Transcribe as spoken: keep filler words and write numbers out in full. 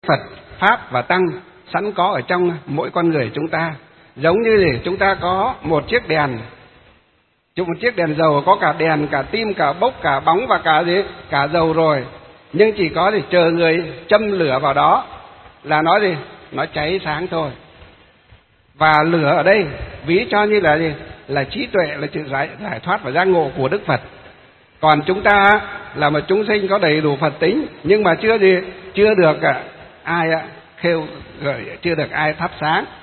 Phật, Pháp và Tăng sẵn có ở trong mỗi con người chúng ta. Giống như thì chúng ta có một chiếc đèn, một chiếc đèn dầu có cả đèn, cả tim, cả bốc, cả bóng và cả gì, cả dầu rồi. Nhưng chỉ có thì chờ người châm lửa vào đó là nó gì, nó cháy sáng thôi. Và lửa ở đây ví cho như là gì, là trí tuệ, là sự giải, giải thoát và giác ngộ của Đức Phật. Còn chúng ta là một chúng sinh có đầy đủ Phật tính, nhưng mà chưa gì, chưa được ai khêu gợi, chưa được ai thắp sáng.